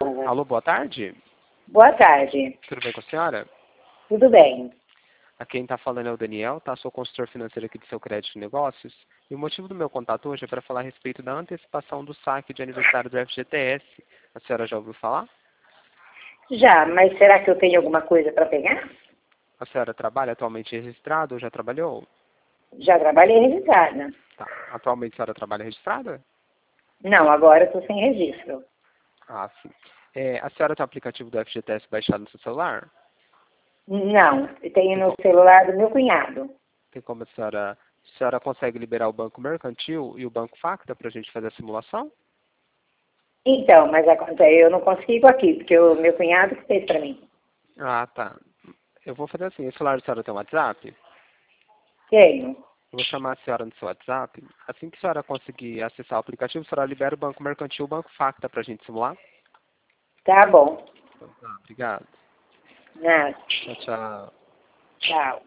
Alô, boa tarde. Boa tarde. Tudo bem com a senhora? Tudo bem. A quem está falando é o Daniel, tá? Sou consultor financeiro aqui do Seu Crédito de Negócios. E o motivo do meu contato hoje é para falar a respeito da antecipação do saque de aniversário do FGTS. A senhora já ouviu falar? Já, mas será que eu tenho alguma coisa para pegar? A senhora trabalha atualmente registrada ou já trabalhou? Já trabalhei registrada. Tá. Atualmente a senhora trabalha registrada? Não, agora eu estou sem registro. Ah, sim. A senhora tem o aplicativo do FGTS baixado no seu celular? Não, eu tenho no celular do meu cunhado. Tem como a senhora consegue liberar o Banco Mercantil e o Banco Facta para a gente fazer a simulação? Então, mas eu não consigo aqui, porque o meu cunhado que fez para mim. Ah, tá. Eu vou fazer assim, o celular da senhora tem um WhatsApp? Tenho. Eu vou chamar a senhora no seu WhatsApp. Assim que a senhora conseguir acessar o aplicativo, a senhora libera o Banco Mercantil e o Banco Facta para a gente simular. Tá bom. Então, tá, obrigado. Nada. Tchau, tchau. Tchau.